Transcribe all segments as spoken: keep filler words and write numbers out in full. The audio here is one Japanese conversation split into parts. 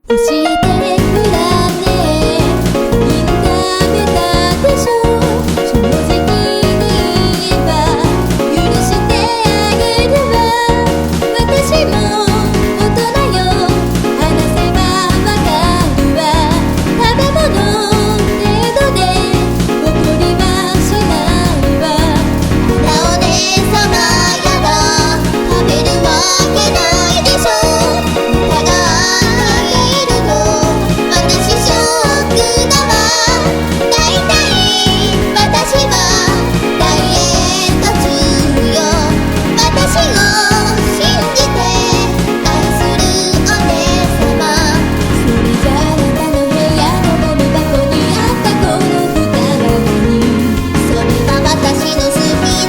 教えてくだねみんな食べたでしょ正直に言えば許してあげるわ私も大人よ話せばわかるわ食べ物程度で怒りはしないわあらお姉様やら食べるわけないでしょ疑い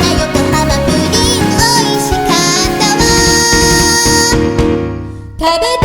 食べ